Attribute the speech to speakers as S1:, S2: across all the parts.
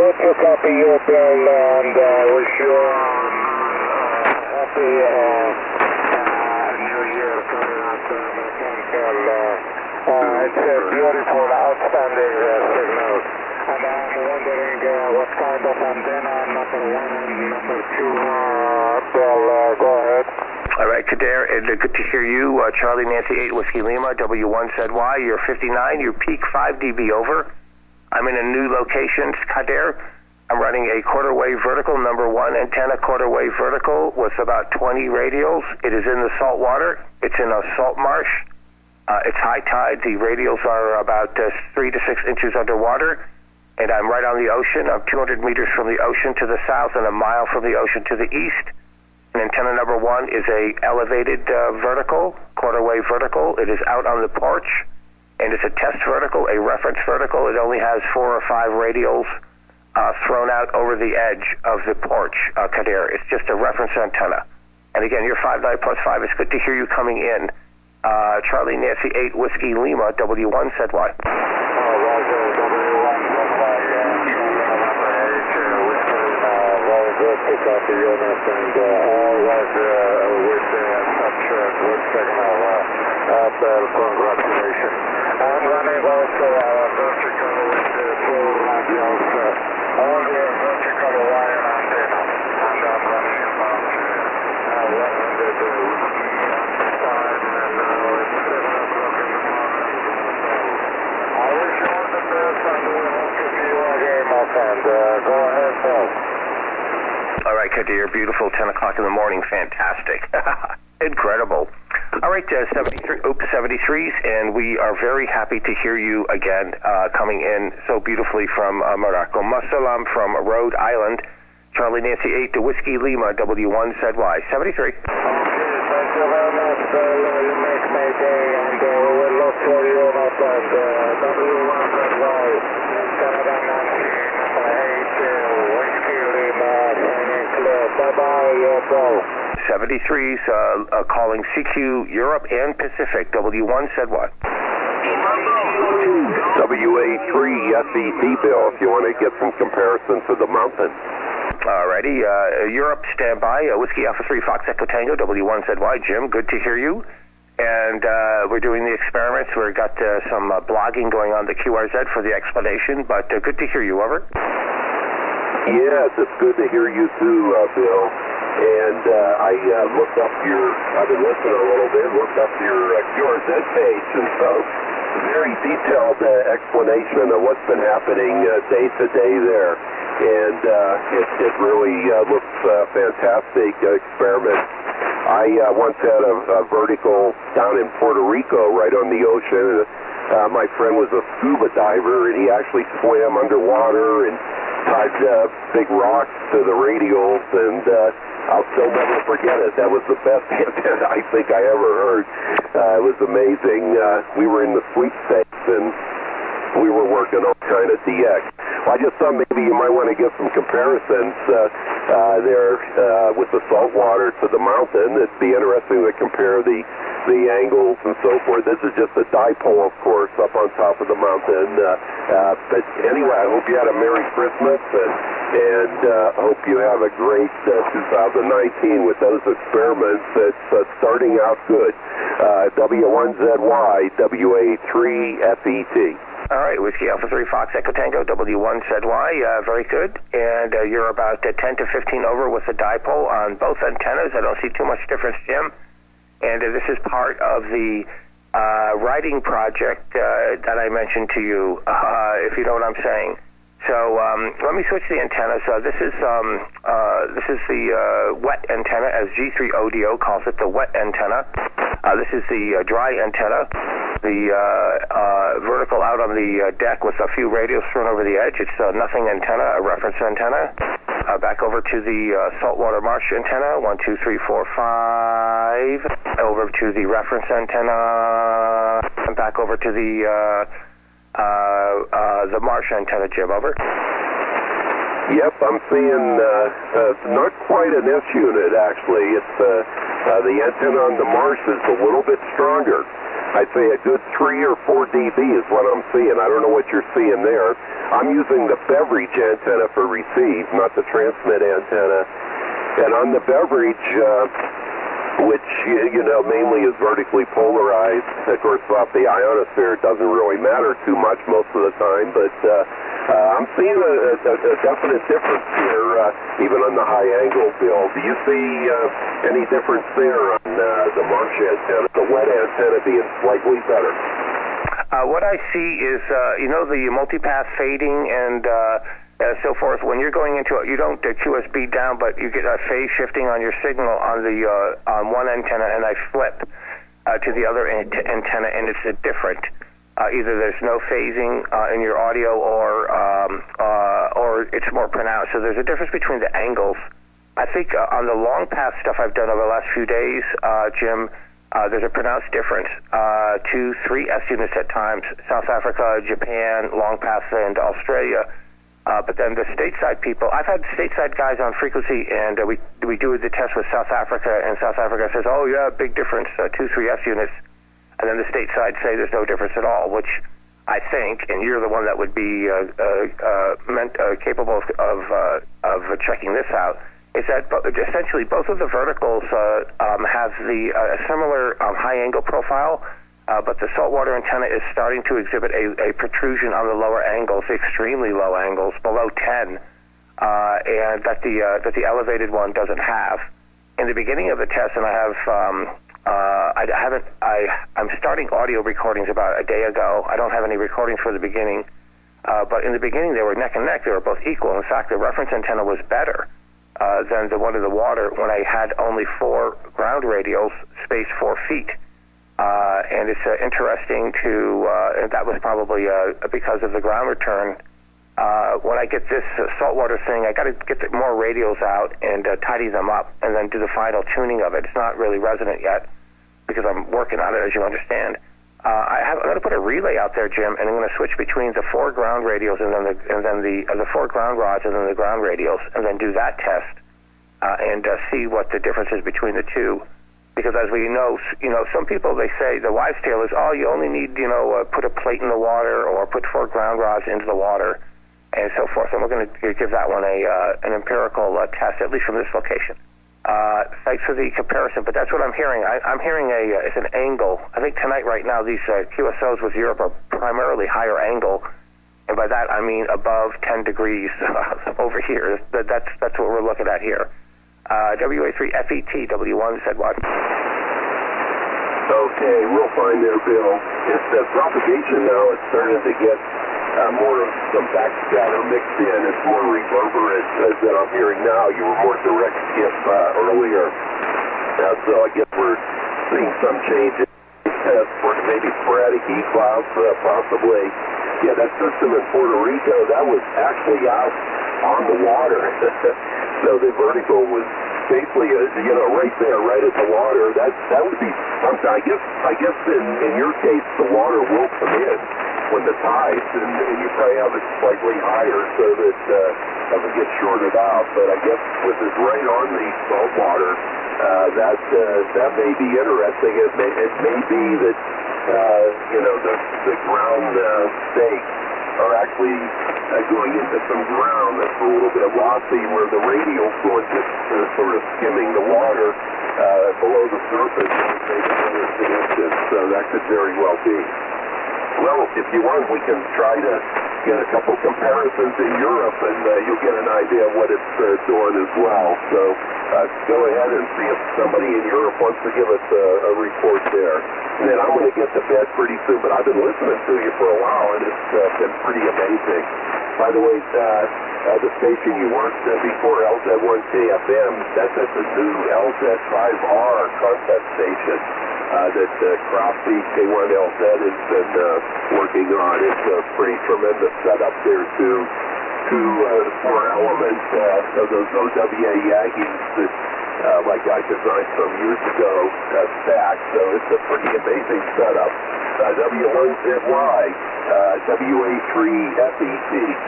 S1: good to copy you, Bill, and wish you happy New Year coming up, it's a beautiful, outstanding signal. And I'm wondering what kind of antenna, number one and number two, Bill, go ahead.
S2: All right, Kader, good to hear you. Charlie Nancy 8 Whiskey Lima, W1ZY, you're 59, your peak 5 dB over. I'm in a new location, Kader. I'm running a quarter wave vertical, number one antenna quarter wave vertical with about 20 radials. It is in the salt water. It's in a salt marsh. It's high tide. The radials are about 3 to 6 inches underwater. And I'm right on the ocean. I'm 200 meters from the ocean to the south and a mile from the ocean to the east. And antenna number one is a elevated vertical, quarter wave vertical. It is out on the porch, and it's a test vertical, a reference vertical. It only has 4 or 5 radials thrown out over the edge of the porch, Kader. It's just a reference antenna. And again, you're 59 plus 5. It's good to hear you coming in. Charlie Nancy 8 Whiskey Lima, W1ZY.
S1: Good to copy you, and always with such good signal. Bill, congratulations. I'm running also vertical with full radials, all the vertical wire antenna, and I'm running about 100 time, and now it's 7 o'clock in the morning. I wish you all the best, and we hope to see you again, my friend. Go ahead, Bill.
S2: All right, Kadir, beautiful, 10 o'clock in the morning, fantastic. Incredible. All right, 73s, and we are very happy to hear you again coming in so beautifully from Morocco. Masalam from Rhode Island. Charlie Nancy 8 to Whiskey Lima, W1ZY. 73.
S1: Okay, thank you very much, Bill. You make my day, and we will look for you, my friend. W1ZY, Canada 19, number 8, Whiskey Lima, signing clear. Bye-bye, Bill.
S2: 73s calling CQ Europe and Pacific, W1ZY.
S3: WA3 SET, Bill, if you want to get some comparison to the mountain.
S2: Alrighty, Europe, standby. Whiskey Alpha 3 Fox Echo Tango, W1ZY. Jim, good to hear you. And we're doing the experiments. We've got some blogging going on the QRZ for the explanation, but good to hear you. Over.
S3: Yes, it's good to hear you too, Bill. And I looked up I've been listening a little bit, looked up your QRZ page, and so very detailed explanation of what's been happening day to day there. And it really looks fantastic experiment. I once had a vertical down in Puerto Rico right on the ocean. My friend was a scuba diver, and he actually swam underwater and tied big rocks to the radials, and I'll still never forget it. That was the best antenna I think I ever heard. It was amazing. We were in the sweepstakes, and we were working on kind of DX. Well, I just thought maybe you might want to give some comparisons there with the salt water to the mountain. It'd be interesting to compare the angles and so forth. This is just a dipole, of course, up on top of the mountain. But anyway, I hope you had a Merry Christmas, and hope you have a great 2019 with those experiments. It's starting out good. W1ZY, WA3FET.
S2: All right, Whiskey Alpha 3 Fox Echo Tango, W1ZY, very good. And you're about 10 to 15 over with the dipole on both antennas. I don't see too much difference, Jim. And this is part of the writing project that I mentioned to you, if you know what I'm saying. So let me switch the antennas. This is the wet antenna, as G3ODO calls it, the wet antenna. This is the dry antenna, the vertical out on the deck with a few radios thrown over the edge. It's a nothing antenna, a reference antenna. Back over to the saltwater marsh antenna, 1, 2, 3, 4, 5. Over to the reference antenna, and back over to the marsh antenna, Jim. Over.
S3: Yep, I'm seeing not quite an S unit actually. It's the antenna on the marsh is a little bit stronger. I'd say a good 3 or 4 dB is what I'm seeing. I don't know what you're seeing there. I'm using the Beverage antenna for receive, not the transmit antenna. And on the Beverage, which, mainly is vertically polarized, of course, off the ionosphere, it doesn't really matter too much most of the time, but I'm seeing a definite difference here, even on the high-angle build. Do you see any difference there on the March antenna, the wet antenna being slightly better?
S2: What I see is, the multipath fading and so forth. When you're going into it, you don't QSB down, but you get a phase shifting on your signal on the on one antenna, and I flip to the other antenna, and it's different. Either there's no phasing in your audio, or it's more pronounced. So there's a difference between the angles. I think on the long path stuff I've done over the last few days, Jim, there's a pronounced difference. 2, 3 S units at times. South Africa, Japan, long path, and Australia. But then the stateside people, I've had stateside guys on frequency, and we do the test with South Africa, and South Africa says, oh yeah, big difference, 2, 3 S units. And then the stateside say there's no difference at all, which I think, and you're the one that would be capable of checking this out, is that essentially both of the verticals have the similar high-angle profile, but the saltwater antenna is starting to exhibit a protrusion on the lower angles, extremely low angles, below 10, and that the elevated one doesn't have. In the beginning of the test, and I'm starting audio recordings about a day ago. I don't have any recordings for the beginning, but in the beginning they were neck and neck. They were both equal. In fact, the reference antenna was better than the one in the water when I had only 4 ground radials spaced 4 feet. And it's interesting and that was probably because of the ground return. When I get this saltwater thing, I got to get more radials out and tidy them up, and then do the final tuning of it. It's not really resonant yet because I'm working on it, as you understand. I'm going to put a relay out there, Jim, and I'm going to switch between the 4 ground radials and then the 4 ground rods and then the ground radials, and then do that test and see what the difference is between the two. Because as we know, some people, they say the wives' tale is, oh, you only need, put a plate in the water or put 4 ground rods into the water and so forth. And we're going to give that one an empirical test, at least from this location. Thanks for the comparison, but that's what I'm hearing. I'm hearing it's an angle. I think tonight, right now, these QSOs with Europe are primarily higher angle, and by that I mean above 10 degrees over here. That's what we're looking at here. WA3FET, W1 said what?
S3: Okay, real fine there, Bill. It's the propagation now. It's starting to get more of some backscatter mixed in. It's more reverberant than I'm hearing now. You were more direct skip earlier. So I guess we're seeing some changes. For maybe sporadic E-clouds, possibly. Yeah, that system in Puerto Rico, that was actually out on the water. So the vertical was basically, right there, right at the water. That would be something. I guess in your case, the water will come in when the tides, and you probably have it slightly higher so that it doesn't get shorted out. But I guess with it right on the salt water, that may be interesting. It may be that the ground stakes are actually going into some ground that's a little bit lossy, where the radial's going to sort of skimming the water below the surface and maybe understand. So that could very well be. Well, if you want, we can try to get a couple comparisons in Europe, and you'll get an idea of what it's doing as well. So go ahead and see if somebody in Europe wants to give us a report there. And then I'm going to get to bed pretty soon, but I've been listening to you for a while, and it's been pretty amazing. By the way, the station you worked before, LZ1KFM, that's at the new LZ5R concept station that Crofty K1LZ has been working on. It's a pretty tremendous setup there, too. 4 elements of those OWA Yagis that like I designed some years ago stacked. So it's a pretty amazing setup. W1ZY, WA3FET.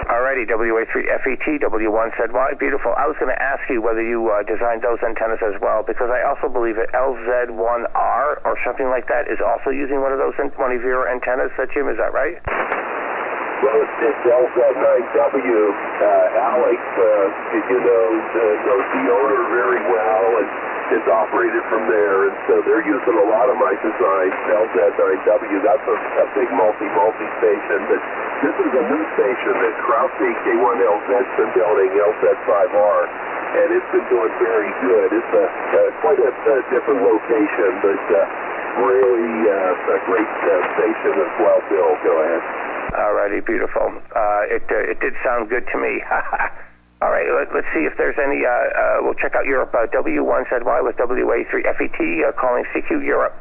S2: Alrighty, WA3FET, W1ZY, beautiful. I was going to ask you whether you designed those antennas as well, because I also believe that LZ1R or something like that is also using one of your antennas, Jim, is that right?
S3: Well, it's LZ9W. Alex, knows the owner very well and is operated from there, and so they're using a lot of my designs. LZ9W, that's a big multi-station, but this is a new station that Krause K1LZ's been building, LZ5R, and it's been doing very good. It's quite a different location, but really a great station as well. Bill, go ahead.
S2: Alrighty, beautiful. It did sound good to me. All right, let's see if there's any. We'll check out Europe. W1ZY with WA3FET calling CQ Europe.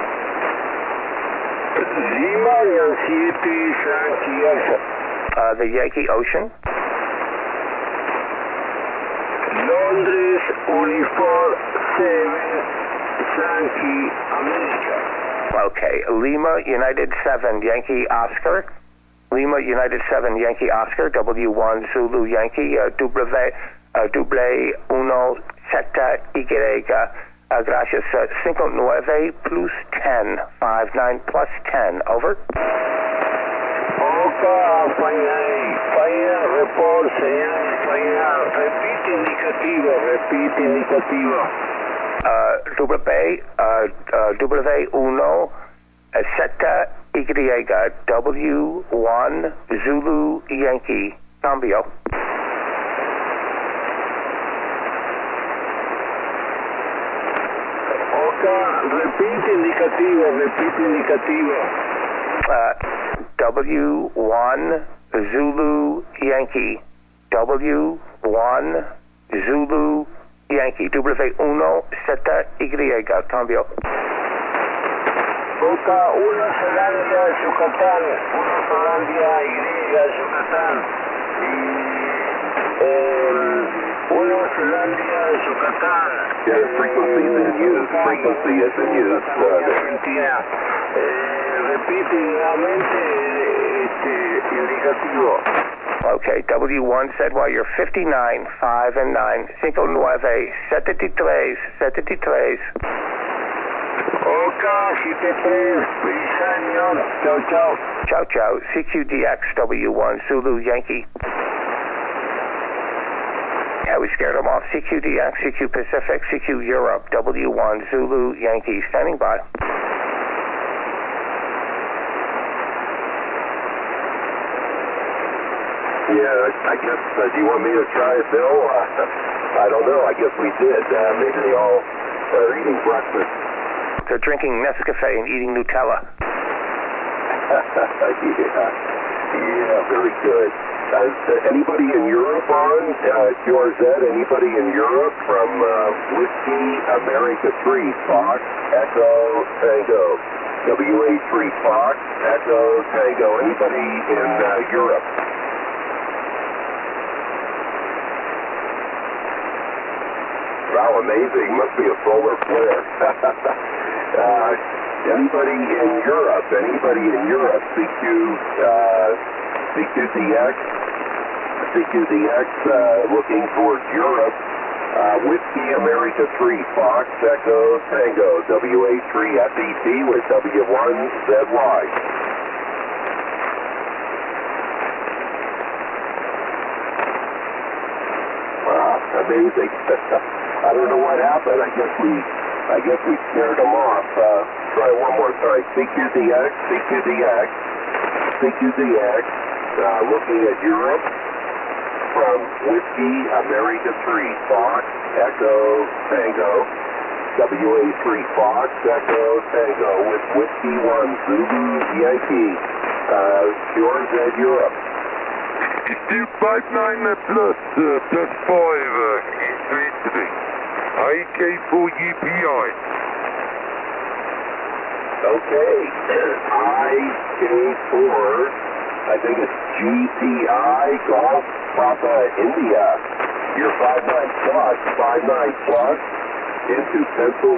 S2: The Yankee Ocean.
S1: Londres Uniform 7 Yankee America.
S2: Okay, Lima United 7 Yankee Oscar. Lima United 7 Yankee Oscar, W1 Zulu Yankee, double uno zeta y, gracias, 59 plus 10, 59 plus 10, over.
S1: Oka, falla, report, señal, falla, repite indicativo.
S2: W1 zeta y, W1 Zulu Yankee, cambio.
S1: Oka, repite indicativo.
S2: W1 Zulu Yankee, W1 Zulu Yankee, W1 zeta y, cambio.
S1: Boca, una Zelandia, Yucatán, una Zelandia Y, Yucatán, una Zelandia, Yucatán.
S3: Yeah, frequency is in use.
S1: Argentina. Repite nuevamente, indicativo.
S2: Okay, W1ZY, you're 59, 5 and 9, 59, 73.
S1: Oka, 73, señor. Chao.
S2: Ciao, CQDX, W1 Zulu Yankee. Yeah, we scared them off. CQDX, CQ Pacific, CQ Europe, W1 Zulu Yankee, standing by.
S3: Yeah, I guess, do you want me to try it, Bill? I don't know. I guess we did. Maybe they all are eating breakfast.
S2: They're drinking Nescafe and eating Nutella.
S3: Yeah, very good. Anybody in Europe on? QRZ, anybody in Europe from Whiskey America 3, Fox, Echo, Tango. WA3 Fox, Echo, Tango. Anybody in Europe? Wow, amazing. Must be a solar flare. Anybody in Europe? CQDX looking towards Europe. Whiskey America 3, Fox, Echo, Tango. WA3 FET with W1ZY. Wow, amazing. I don't know what happened. I guess we scared them off. Try one more time. CQDX, looking at Europe from Whiskey America 3, Fox, Echo, Tango. WA3 Fox, Echo, Tango with Whiskey 1 Zulu Yankee. QRZ Europe.
S4: 259 plus 5 increasing. IK4UPI.
S3: Okay. IK4, I think it's GPI, Golf, Papa, India. You're 59 plus into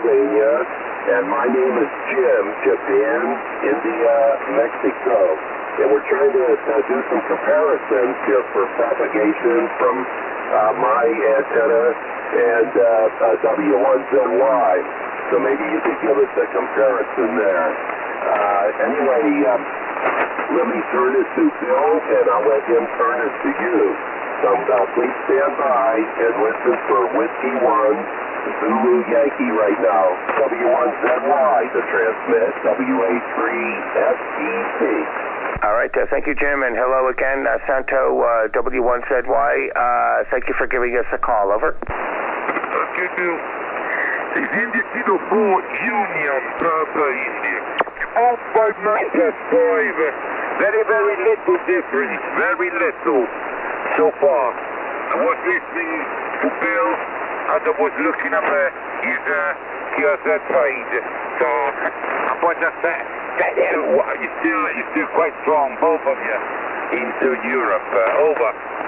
S3: Pennsylvania, and my name is Jim, Japan, India, Mexico. and we're trying to do some comparisons here for propagation from my antenna and W1ZY. So maybe you could give us a comparison there. Anyway, let me turn it to Bill, and I'll let him turn it to you. So please stand by and listen for Whiskey 1, Zulu Yankee right now. W1ZY to transmit, WA3SET.
S2: All right, thank you, Jim, and hello again, Santo W1ZY. Thank you for giving us a call. Over.
S4: Okay, Bill. Is India Kilo 4 Union Papa India? Off by Master 5. Very, very little difference. Very little so far. I was listening to Bill as I was looking at his page. So I was just you're still quite strong, both of you, into Europe. Over.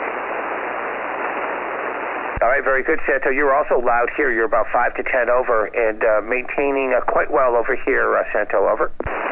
S2: All right, very good, Santo. You're also loud here. You're about 5 to 10 over, and maintaining quite well over here, Santo. Over.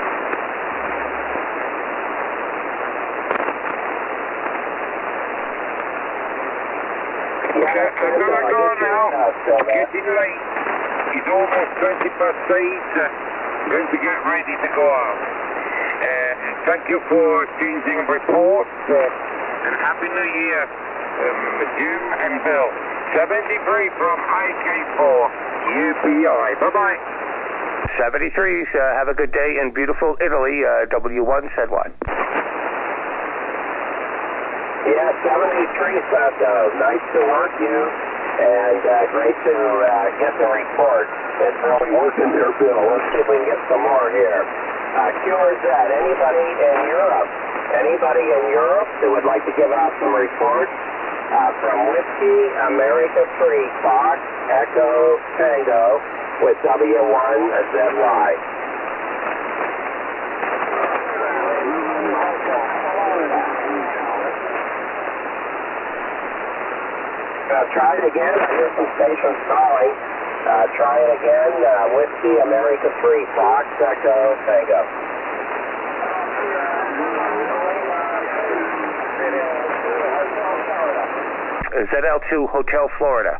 S4: Okay, I'm gonna go now. Getting late. It's almost 20 past 8. Going to get ready to go out. Thank you for changing reports, and Happy New Year, Jim and Bill. 73 from IK4, UPI. Bye-bye.
S2: 73s, have a good day in beautiful Italy, W1ZY.
S3: Yeah, 73, Santo. Nice to work you, and great to get the report. It's really working there, Bill. Let's see if we can get some more here. QRZ, anybody in Europe? Anybody in Europe that would like to give out some reports? From Whiskey, America 3, Fox, Echo, Tango, with W1ZY. Try it again. I hear some stations calling. Try it again. Whiskey, America 3, Fox, Echo, Tango.
S2: ZL2 Hotel Florida.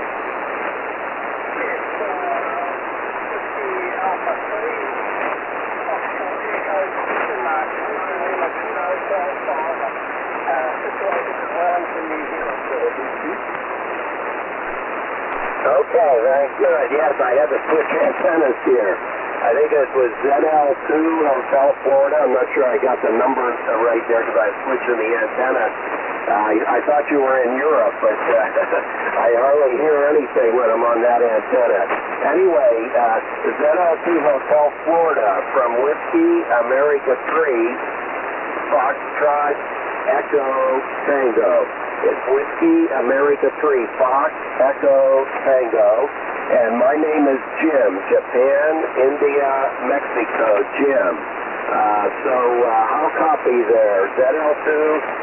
S3: Okay, very good. Yes, I had to switch antennas here. I think it was ZL2 Hotel Florida. I'm not sure I got the numbers right there because I was switching the antenna. I thought you were in Europe, but I hardly hear anything when I'm on that antenna. Anyway, ZL2 Hotel Florida from Whiskey, America 3, Foxtrot, Echo, Tango. It's Whiskey, America 3, Fox, Echo, Tango. And my name is Jim, Japan, India, Mexico, Jim. So I'll copy there. ZL2